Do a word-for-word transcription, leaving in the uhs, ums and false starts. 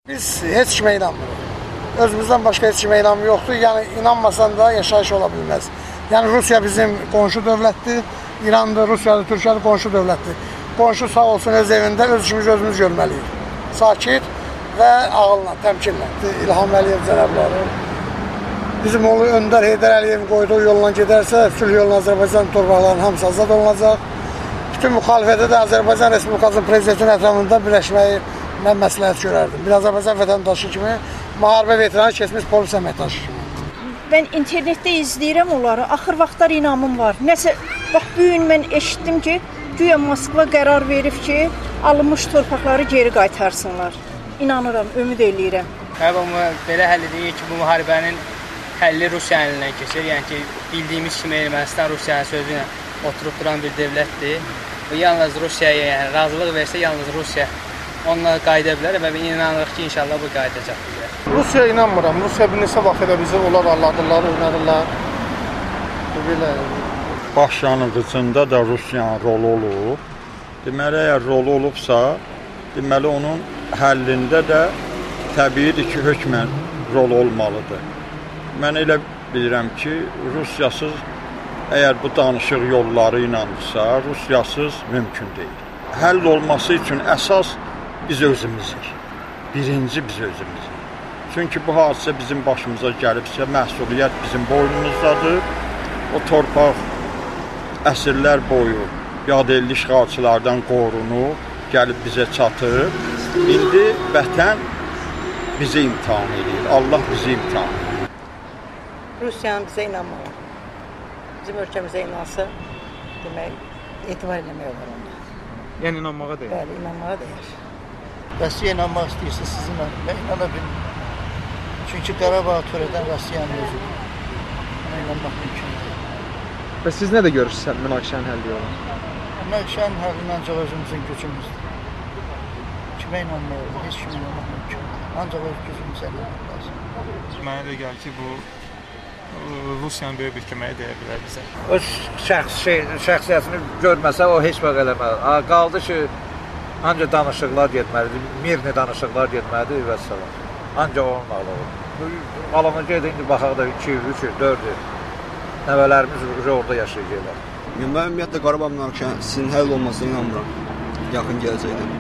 Biz heç kimə inanmırıq. Özümüzdən başqa heç kimə inanmı yoxdur. Yəni inanmasan da yaşayış ola bilməz. Yəni Rusiya bizim qonşu dövlətdir. İrandır, Rusiyadır, Türkiyədir, qonşu dövlətdir. Qonşu sağ olsun öz evində öz işimizi özümüz görməliyik. Sakit və ağılla, təmkinlə. İlham Əliyev cənabları bizim oğlu Öndər Heydər Əliyevin qoyduğu yolla gedərsə, sülh yoluna Azərbaycan torpaqlarının hamısı azad olunacaq. Bütün müxalifətə də Azərbaycan Respublikasının prezidentinin ətrafında birləşməyi mən məsləhət görərdim. Bir Azərbaycan vətəndaşı kimi, müharibə veteranı keçmiş polis əməkdaşı kimi. Mən internetdə izləyirəm onları, axır vaxtlar inamım var. Nəsə, bax, bu gün mən eşitdim ki, güya Moskva qərar verib ki, alınmış torpaqları geri qaytarsınlar. İnanıram, ümid eləyirəm. Məbamı belə həll edir ki, bu müharibənin həlli Rusiya əlindən keçir. Yəni ki, bildiyimiz kimi Ermənistan Rusiyanın sözü ilə oturub duran bir dövlətdir. Yalnız Rusiyaya, yəni razılıq versə, yalnız Rusiya onunla qayıda bilər və inanırıq ki, inşallah bu qayıdacaq bizə. Rusiyaya inanmıram. Rusiya bir neçə vaxt elə bizi onlar alladılar, oynadılar. Belə baş yanıqıcında da Rusiyanın rolu olub. Deməli, əgər rolu olubsa, deməli onun həllində də təbiidir ki, hökmən rol olmalıdır. Mən elə bilirəm ki, Rusiyasız əgər bu danışıq yolları inanırsa, Rusiyasız mümkün deyil. Həll olması üçün əsas biz özümüzük. Birinci biz özümüzük. Çünki bu hadisə bizim başımıza gəlibsə, məsuliyyət bizim boynumuzdadır. O torpaq əsrlər boyu yadelli işğalçılardan qorunub, gəlib bizə çatır. İndi vətən bizi imtihan edir. Allah bizi imtihan edir. Rusiyanın bizə inanmalı. Bizim ölkəmizə inansa, demək, etibar eləmək olur onda. Yəni inanmağa deyir? Bəli, inanmağa deyir. Rusiya inanmaq istəyirsə sizinlə, mən inana bilmirəm. Çünki Qarabağ törədən Rusiyanın özüdür. Ona inanmaq mümkün deyil. Və siz nə də görürsünüz münaqişənin həlli yolu? Münaqişənin həlli ancaq özümüzün gücümüzdür. Kimə inanmaq olur, heç kimə inanmaq mümkün deyil. Ancaq öz gücümüzə inanmaq lazım. Mənə də gəlir ki, bu Rusiyanın böyük bir köməyi deyə bilər bizə. Öz şəxsi, şəxsiyyətini görməsə o heç vaxt eləməli. Qaldı ki, ancaq danışıqlar getməlidir, mirni danışıqlar getməlidir və s. Ancaq onun alığı. Alını gedin, indi baxaq da iki, üç, dörd il. Nəvələrimiz orada yaşayacaqlar. Mən ümumiyyətlə Qarabağ münaqişəsinin həll olmasına inanmıram yaxın gələcəkdə.